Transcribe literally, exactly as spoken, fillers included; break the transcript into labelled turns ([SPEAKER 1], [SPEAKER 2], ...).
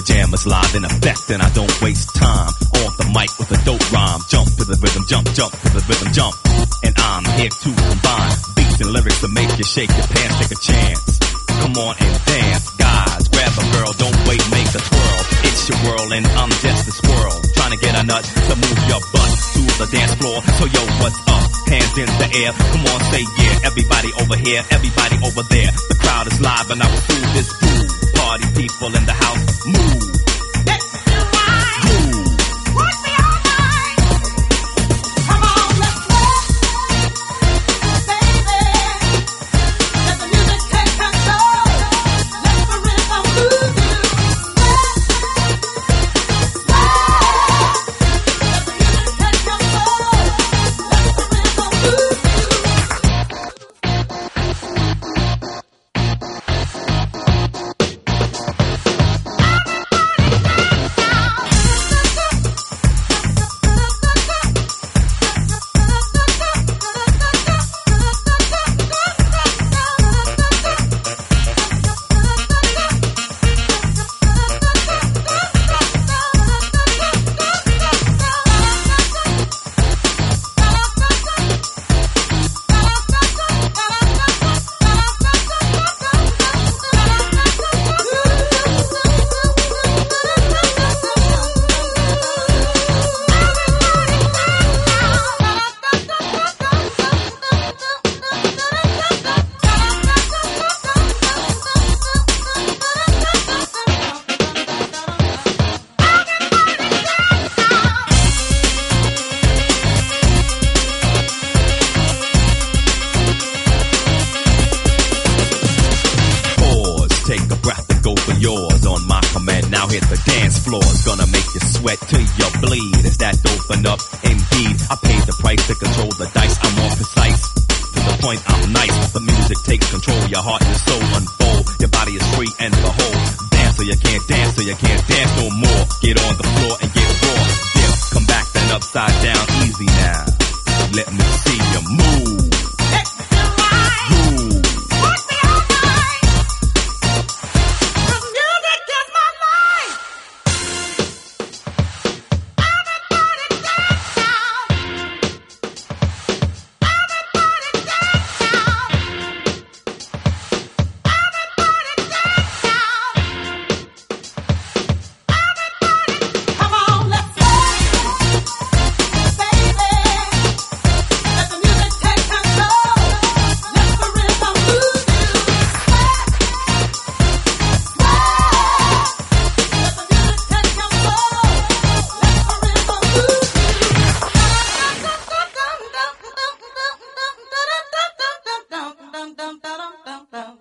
[SPEAKER 1] jam is live in effect and I don't waste time. On the mic with a dope rhyme. Jump to the rhythm, jump, jump to the rhythm, jump. And I'm here to combine beats and lyrics to make you shake your pants, take a chance. Come on and dance, guys. Grab a girl, don't wait, make a twirl. It's your world and I'm just a squirrel. Trying to get a nut to move your butt to the dance floor. So yo, what's up? Hands in the air. Come on, say yeah. Everybody over here, everybody over there. The crowd is live and I will prove this fool. Party people in the house, move.
[SPEAKER 2] Let's do right.
[SPEAKER 1] Groove.
[SPEAKER 2] Rock me all night. Come on, let's rock, baby. Let the music take control. Let the rhythm move you. Sweat, sweat. Let the music take control. Let the rhythm move you.
[SPEAKER 1] Take a breath and go for yours on my command. Now hit the dance floor. It's gonna make you sweat till you bleed. Is that open up? Indeed. I paid the price to control the dice. I'm more precise. To the point, I'm nice. The music takes control. Your heart and soul unfold. Your body is free and behold. Dance so you can't dance so you can't dance no more. Get on the floor and get raw. Dip, come back then upside down. Easy now. Let me see you move.
[SPEAKER 2] Let's do right.
[SPEAKER 1] Move.
[SPEAKER 2] Rock me all night. The music is my life. Everybody dance now. Everybody dance now. Everybody dance now. Everybody, come on, let's rock, baby. Let the music take control. Let the rhythm move you. Sweat, sweat. Let the music take control. Let the rhythm move you.